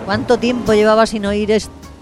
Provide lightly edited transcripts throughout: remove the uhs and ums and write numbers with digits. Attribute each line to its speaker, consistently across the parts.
Speaker 1: ¿Cuánto tiempo llevaba sin oír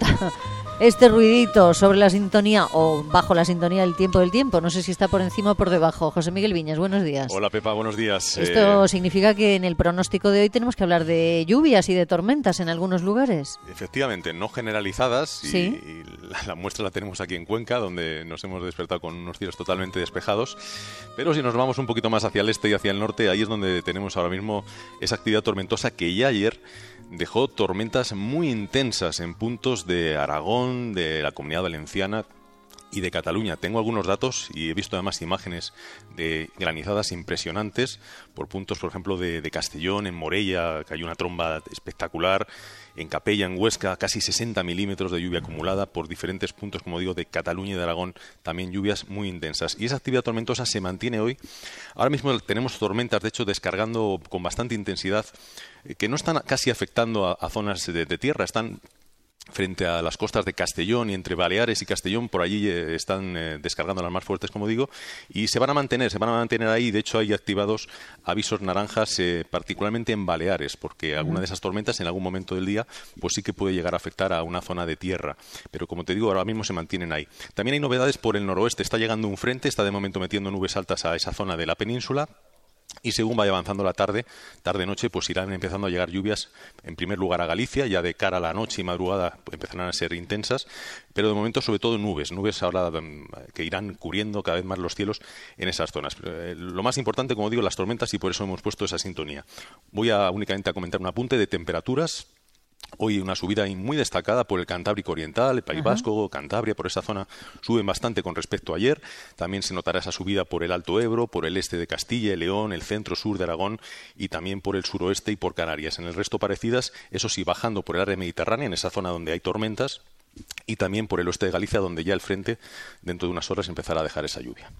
Speaker 1: este ruidito sobre la sintonía o bajo la sintonía del tiempo? No sé si está por encima o por debajo. José Miguel Viñas, buenos días.
Speaker 2: Hola Pepa, buenos días.
Speaker 1: Esto significa que en el pronóstico de hoy tenemos que hablar de lluvias y de tormentas en algunos lugares.
Speaker 2: Efectivamente, no generalizadas.
Speaker 1: ¿Sí?
Speaker 2: Y la muestra la tenemos aquí en Cuenca, donde nos hemos despertado con unos cielos totalmente despejados. Pero si nos vamos un poquito más hacia el este y hacia el norte, ahí es donde tenemos ahora mismo esa actividad tormentosa que ya ayer dejó tormentas muy intensas en puntos de Aragón, de la Comunidad Valenciana y de Cataluña. Tengo algunos datos y he visto además imágenes de granizadas impresionantes por puntos, por ejemplo, de Castellón, en Morella, que hay una tromba espectacular, en Capella, en Huesca, casi 60 milímetros de lluvia acumulada por diferentes puntos, como digo, de Cataluña y de Aragón, también lluvias muy intensas. Y esa actividad tormentosa se mantiene hoy. Ahora mismo tenemos tormentas, de hecho, descargando con bastante intensidad, que no están casi afectando a zonas de tierra, están frente a las costas de Castellón y entre Baleares y Castellón, por allí están descargando las más fuertes, como digo, y se van a mantener ahí. De hecho, hay activados avisos naranjas, particularmente en Baleares, porque alguna de esas tormentas en algún momento del día pues sí que puede llegar a afectar a una zona de tierra. Pero como te digo, ahora mismo se mantienen ahí. También hay novedades por el noroeste. Está llegando un frente, está de momento metiendo nubes altas a esa zona de la península. Y según vaya avanzando la tarde-noche, pues irán empezando a llegar lluvias, en primer lugar a Galicia, ya de cara a la noche y madrugada pues empezarán a ser intensas, pero de momento sobre todo nubes ahora que irán cubriendo cada vez más los cielos en esas zonas. Lo más importante, como digo, las tormentas, y por eso hemos puesto esa sintonía. Voy únicamente a comentar un apunte de temperaturas. Hoy una subida muy destacada por el Cantábrico Oriental, el País Vasco, Cantabria, por esa zona suben bastante con respecto a ayer. También se notará esa subida por el Alto Ebro, por el este de Castilla y León, el centro-sur de Aragón y también por el suroeste y por Canarias. En el resto parecidas, eso sí, bajando por el área mediterránea, en esa zona donde hay tormentas, y también por el oeste de Galicia, donde ya el frente dentro de unas horas empezará a dejar esa lluvia.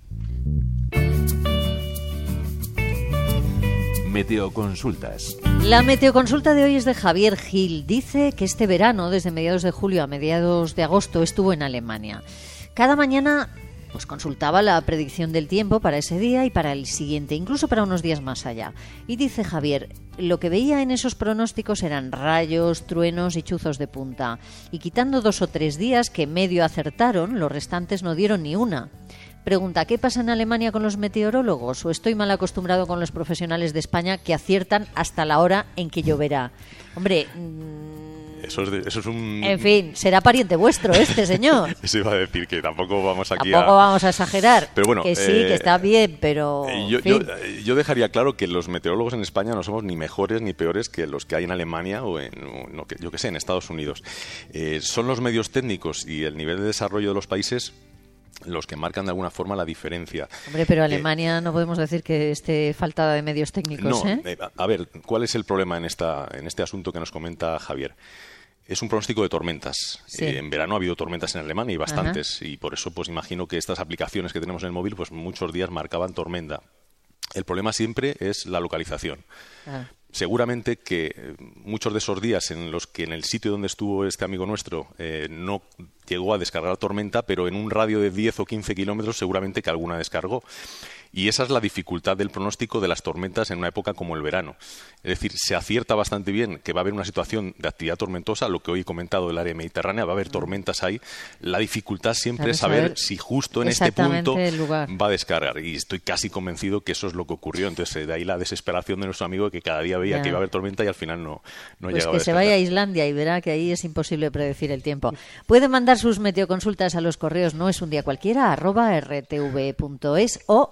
Speaker 3: Meteoconsultas.
Speaker 1: La meteoconsulta de hoy es de Javier Gil. Dice que este verano, desde mediados de julio a mediados de agosto, estuvo en Alemania. Cada mañana pues consultaba la predicción del tiempo para ese día y para el siguiente, incluso para unos días más allá. Y dice Javier, lo que veía en esos pronósticos eran rayos, truenos y chuzos de punta. Y quitando 2 o 3 días que medio acertaron, los restantes no dieron ni una. Pregunta, ¿qué pasa en Alemania con los meteorólogos? ¿O estoy mal acostumbrado con los profesionales de España que aciertan hasta la hora en que lloverá? Hombre,
Speaker 2: eso es un...
Speaker 1: En fin, será pariente vuestro este señor.
Speaker 2: Eso iba a decir, que tampoco vamos aquí
Speaker 1: vamos a exagerar.
Speaker 2: Pero bueno,
Speaker 1: que sí, que está bien, pero...
Speaker 2: Yo dejaría claro que los meteorólogos en España no somos ni mejores ni peores que los que hay en Alemania o en Estados Unidos. Son los medios técnicos y el nivel de desarrollo de los países los que marcan de alguna forma la diferencia.
Speaker 1: Hombre, pero Alemania no podemos decir que esté faltada de medios técnicos,
Speaker 2: No, a ver, ¿cuál es el problema en este asunto que nos comenta Javier? Es un pronóstico de tormentas.
Speaker 1: Sí.
Speaker 2: En verano ha habido tormentas en Alemania y bastantes. Y por eso pues imagino que estas aplicaciones que tenemos en el móvil pues muchos días marcaban tormenta. El problema siempre es la localización. Seguramente que muchos de esos días en los que en el sitio donde estuvo este amigo nuestro no llegó a descargar tormenta, pero en un radio de 10 o 15 kilómetros seguramente que alguna descargó. Y esa es la dificultad del pronóstico de las tormentas en una época como el verano. Es decir, se acierta bastante bien que va a haber una situación de actividad tormentosa, lo que hoy he comentado del área mediterránea, va a haber tormentas ahí. La dificultad siempre es saber si justo en este punto va a descargar. Y estoy casi convencido que eso es lo que ocurrió. Entonces, de ahí la desesperación de nuestro amigo, que cada día veía que iba a haber tormenta y al final no llegaba a descargar.
Speaker 1: Pues que se vaya a Islandia y verá que ahí es imposible predecir el tiempo. Puede mandar sus meteoconsultas a los correos noesundiacualquiera @rtv.es o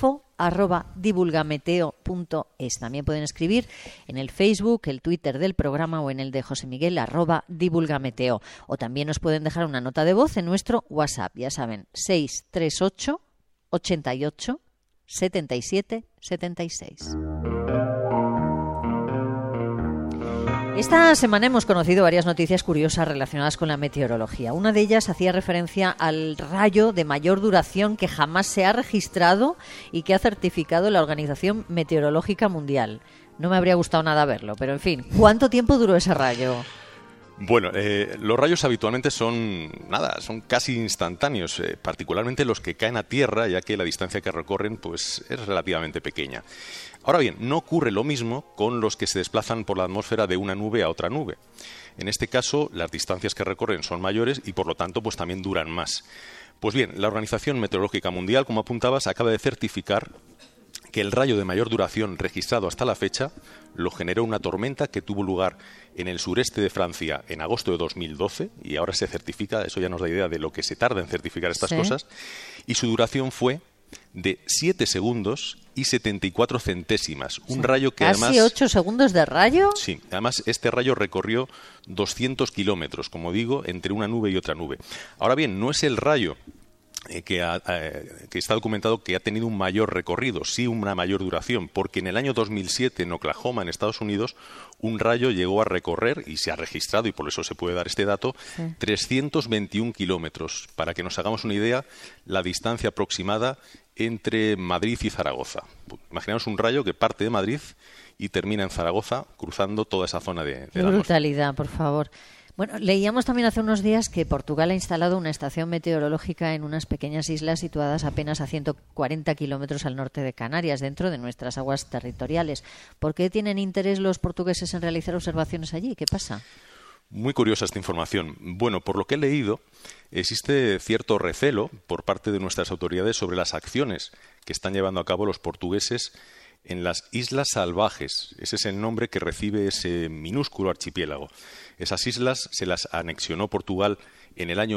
Speaker 1: info@divulgameteo.es. También pueden escribir en el Facebook, el Twitter del programa o en el de José Miguel @divulgameteo. O también nos pueden dejar una nota de voz en nuestro WhatsApp. Ya saben, 638 88 77 76. Esta semana hemos conocido varias noticias curiosas relacionadas con la meteorología. Una de ellas hacía referencia al rayo de mayor duración que jamás se ha registrado y que ha certificado la Organización Meteorológica Mundial. No me habría gustado nada verlo, pero en fin, ¿cuánto tiempo duró ese rayo?
Speaker 2: Bueno, los rayos habitualmente son casi instantáneos, particularmente los que caen a tierra, ya que la distancia que recorren pues es relativamente pequeña. Ahora bien, no ocurre lo mismo con los que se desplazan por la atmósfera de una nube a otra nube. En este caso, las distancias que recorren son mayores y por lo tanto pues también duran más. Pues bien, la Organización Meteorológica Mundial, como apuntabas, acaba de certificar que el rayo de mayor duración registrado hasta la fecha lo generó una tormenta que tuvo lugar en el sureste de Francia en agosto de 2012, y ahora se certifica, eso ya nos da idea de lo que se tarda en certificar estas cosas, y su duración fue de 7 segundos y 74 centésimas. Un rayo que
Speaker 1: ¿Casi
Speaker 2: además...
Speaker 1: 8 segundos de rayo?
Speaker 2: Sí, además este rayo recorrió 200 kilómetros, como digo, entre una nube y otra nube. Ahora bien, no es el rayo que está documentado que ha tenido un mayor recorrido, sí una mayor duración, porque en el año 2007 en Oklahoma, en Estados Unidos, un rayo llegó a recorrer, y se ha registrado, y por eso se puede dar este dato, 321 kilómetros. Para que nos hagamos una idea, la distancia aproximada entre Madrid y Zaragoza. Imaginaos un rayo que parte de Madrid y termina en Zaragoza, cruzando toda esa zona de
Speaker 1: Qué brutalidad, por favor. Bueno, leíamos también hace unos días que Portugal ha instalado una estación meteorológica en unas pequeñas islas situadas apenas a 140 kilómetros al norte de Canarias, dentro de nuestras aguas territoriales. ¿Por qué tienen interés los portugueses en realizar observaciones allí? ¿Qué pasa?
Speaker 2: Muy curiosa esta información. Bueno, por lo que he leído, existe cierto recelo por parte de nuestras autoridades sobre las acciones que están llevando a cabo los portugueses en las Islas Salvajes. Ese es el nombre que recibe ese minúsculo archipiélago. Esas islas se las anexionó Portugal en el año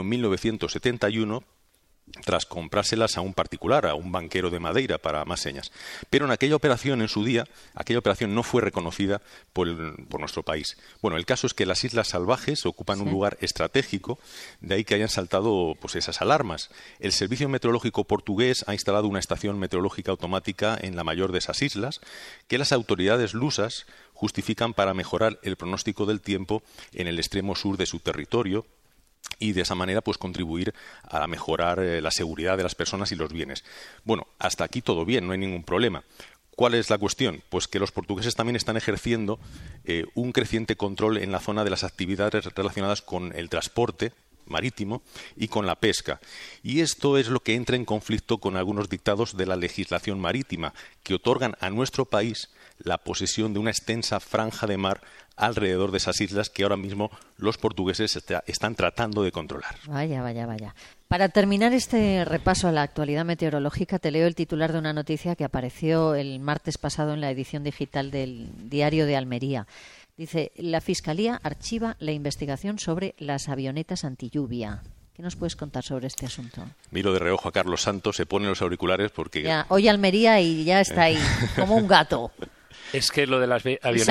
Speaker 2: 1971 tras comprárselas a un particular, a un banquero de Madeira, para más señas. Pero en aquella operación, en su día, aquella operación no fue reconocida por nuestro país. Bueno, el caso es que las Islas Salvajes ocupan un lugar estratégico, de ahí que hayan saltado pues esas alarmas. El Servicio Meteorológico portugués ha instalado una estación meteorológica automática en la mayor de esas islas, que las autoridades lusas justifican para mejorar el pronóstico del tiempo en el extremo sur de su territorio, y de esa manera pues contribuir a mejorar la seguridad de las personas y los bienes. Bueno, hasta aquí todo bien, no hay ningún problema. ¿Cuál es la cuestión? Pues que los portugueses también están ejerciendo un creciente control en la zona de las actividades relacionadas con el transporte marítimo y con la pesca. Y esto es lo que entra en conflicto con algunos dictados de la legislación marítima, que otorgan a nuestro país la posesión de una extensa franja de mar alrededor de esas islas que ahora mismo los portugueses están tratando de controlar.
Speaker 1: Vaya, vaya, vaya. Para terminar este repaso a la actualidad meteorológica, te leo el titular de una noticia que apareció el martes pasado en la edición digital del Diario de Almería. Dice, la Fiscalía archiva la investigación sobre las avionetas antilluvia. ¿Qué nos puedes contar sobre este asunto? Miro
Speaker 2: de reojo a Carlos Santos, se pone los auriculares porque...
Speaker 1: Ya, oye Almería y ya está ahí, como un gato.
Speaker 3: Es que lo de las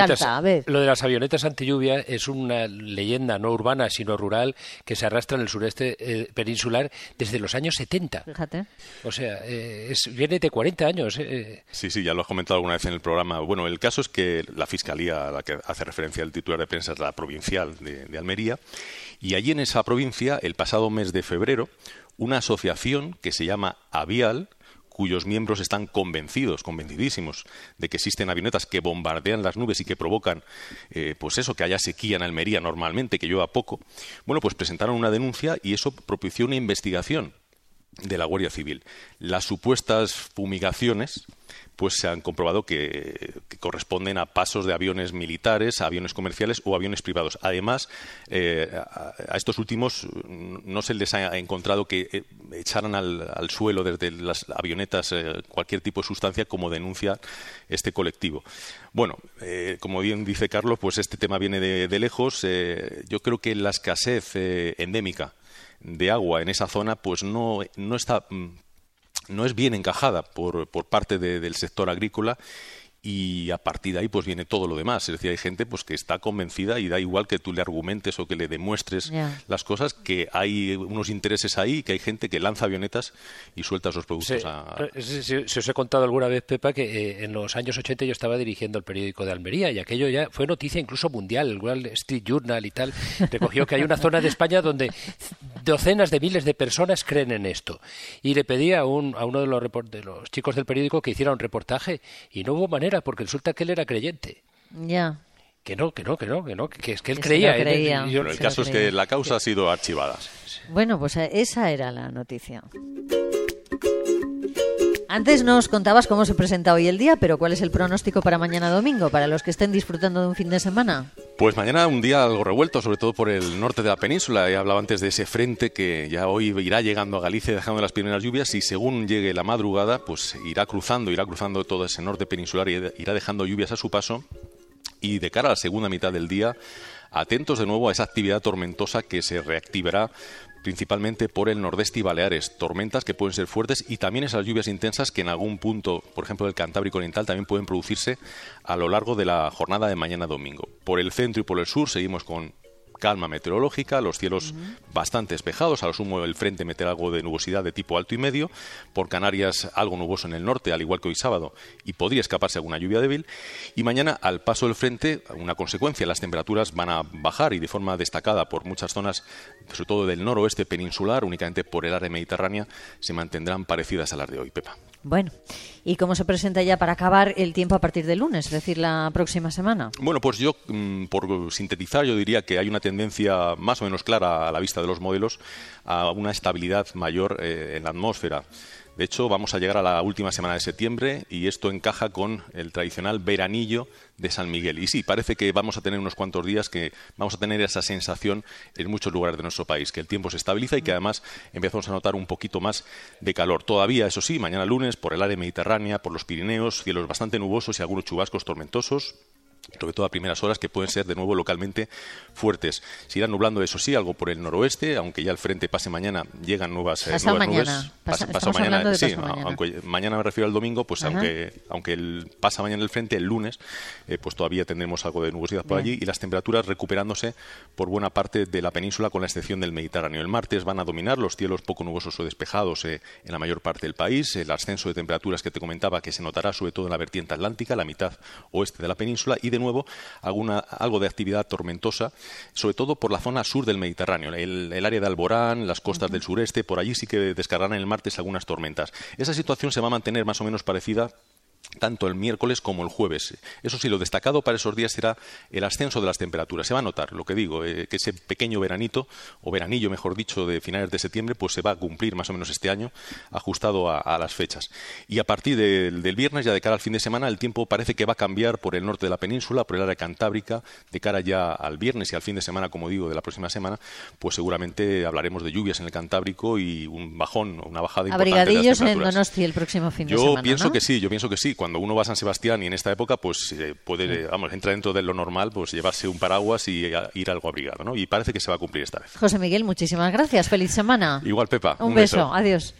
Speaker 3: avionetas antilluvia es una leyenda no urbana, sino rural, que se arrastra en el sureste peninsular desde los años 70.
Speaker 1: Fíjate.
Speaker 3: O sea, viene de 40 años.
Speaker 2: Sí, ya lo has comentado alguna vez en el programa. Bueno, el caso es que la Fiscalía a la que hace referencia el titular de prensa es la provincial de Almería, y allí en esa provincia, el pasado mes de febrero, una asociación que se llama Avial, cuyos miembros están convencidísimos de que existen avionetas que bombardean las nubes y que provocan, pues eso, que haya sequía en Almería normalmente, que llueva poco. Bueno, pues presentaron una denuncia y eso propició una investigación de la Guardia Civil. Las supuestas fumigaciones pues se han comprobado que corresponden a pasos de aviones militares, aviones comerciales o aviones privados. Además, a estos últimos no se les ha encontrado que echaran al suelo desde las avionetas cualquier tipo de sustancia, como denuncia este colectivo. Bueno, como bien dice Carlos, pues este tema viene de lejos. Yo creo que la escasez endémica de agua en esa zona pues no es bien encajada por parte del sector agrícola, y a partir de ahí pues viene todo lo demás. Es decir, hay gente pues que está convencida, y da igual que tú le argumentes o que le demuestres las cosas, que hay unos intereses ahí, que hay gente que lanza avionetas y suelta esos productos
Speaker 3: Si os he contado alguna vez, Pepa, que en los años 80 yo estaba dirigiendo el periódico de Almería, y aquello ya fue noticia incluso mundial. El Wall Street Journal y tal recogió que hay una zona de España donde docenas de miles de personas creen en esto. Y le pedí a uno de los chicos del periódico que hiciera un reportaje, y no hubo manera, porque resulta que él era creyente.
Speaker 1: Ya.
Speaker 3: Que es que él
Speaker 1: Que
Speaker 3: creía.
Speaker 1: se lo creía.
Speaker 2: Bueno, el caso es que la causa ha sido archivada.
Speaker 1: Bueno, pues esa era la noticia. Antes nos contabas cómo se presenta hoy el día, pero ¿cuál es el pronóstico para mañana domingo, para los que estén disfrutando de un fin de semana?
Speaker 2: Pues mañana un día algo revuelto, sobre todo por el norte de la península. He hablado antes de ese frente que ya hoy irá llegando a Galicia, dejando las primeras lluvias, y según llegue la madrugada, pues irá cruzando todo ese norte peninsular y irá dejando lluvias a su paso. Y de cara a la segunda mitad del día, atentos de nuevo a esa actividad tormentosa que se reactivará principalmente por el nordeste y Baleares. Tormentas que pueden ser fuertes y también esas lluvias intensas que en algún punto, por ejemplo, del Cantábrico Oriental, también pueden producirse a lo largo de la jornada de mañana domingo. Por el centro y por el sur seguimos con calma meteorológica, los cielos bastante despejados, a lo sumo el frente meterá algo de nubosidad de tipo alto y medio, por Canarias algo nuboso en el norte, al igual que hoy sábado, y podría escaparse alguna lluvia débil, y mañana al paso del frente, una consecuencia, las temperaturas van a bajar y de forma destacada por muchas zonas, sobre todo del noroeste peninsular, únicamente por el área mediterránea, se mantendrán parecidas a las de hoy, Pepa.
Speaker 1: Bueno, ¿y cómo se presenta ya para acabar el tiempo a partir del lunes, es decir, la próxima semana?
Speaker 2: Bueno, pues yo, por sintetizar, yo diría que hay una tendencia más o menos clara a la vista de los modelos a una estabilidad mayor en la atmósfera. De hecho, vamos a llegar a la última semana de septiembre y esto encaja con el tradicional veranillo de San Miguel. Y sí, parece que vamos a tener unos cuantos días que vamos a tener esa sensación en muchos lugares de nuestro país, que el tiempo se estabiliza y que además empezamos a notar un poquito más de calor. Todavía, eso sí, mañana lunes, por el área mediterránea, por los Pirineos, cielos bastante nubosos y algunos chubascos tormentosos, sobre todo a primeras horas, que pueden ser de nuevo localmente fuertes. Se irá nublando, eso sí, algo por el noroeste, aunque ya el frente pase mañana, llegan nuevas nubes.
Speaker 1: Pasado mañana,
Speaker 2: sí, aunque mañana me refiero al domingo, pues aunque pasa mañana el frente, el lunes, pues todavía tendremos algo de nubosidad por allí y las temperaturas recuperándose por buena parte de la península, con la excepción del Mediterráneo. El martes van a dominar los cielos poco nubosos o despejados en la mayor parte del país, el ascenso de temperaturas que te comentaba que se notará sobre todo en la vertiente atlántica, la mitad oeste de la península, y de nuevo algo de actividad tormentosa, sobre todo por la zona sur del Mediterráneo, el área de Alborán, las costas del sureste, por allí sí que descargarán el martes algunas tormentas. Esa situación se va a mantener más o menos parecida tanto el miércoles como el jueves. Eso sí, lo destacado para esos días será el ascenso de las temperaturas. Se va a notar, lo que digo, que ese pequeño veranito, o veranillo mejor dicho, de finales de septiembre, pues se va a cumplir más o menos este año, ajustado a las fechas. Y a partir del viernes, ya de cara al fin de semana, el tiempo parece que va a cambiar por el norte de la península, por el área cantábrica, de cara ya al viernes y al fin de semana, como digo, de la próxima semana, pues seguramente hablaremos de lluvias en el Cantábrico y un bajón, una bajada importante de las
Speaker 1: Abrigadillos
Speaker 2: temperaturas.
Speaker 1: en Donosti el próximo fin de semana,
Speaker 2: Yo pienso
Speaker 1: ¿no?
Speaker 2: que sí. Cuando uno va a San Sebastián y en esta época, pues puede, entra dentro de lo normal, pues llevarse un paraguas y ir algo abrigado, ¿no? Y parece que se va a cumplir esta vez.
Speaker 1: José Miguel, muchísimas gracias. Feliz semana.
Speaker 2: Igual, Pepa.
Speaker 1: Un beso. Adiós.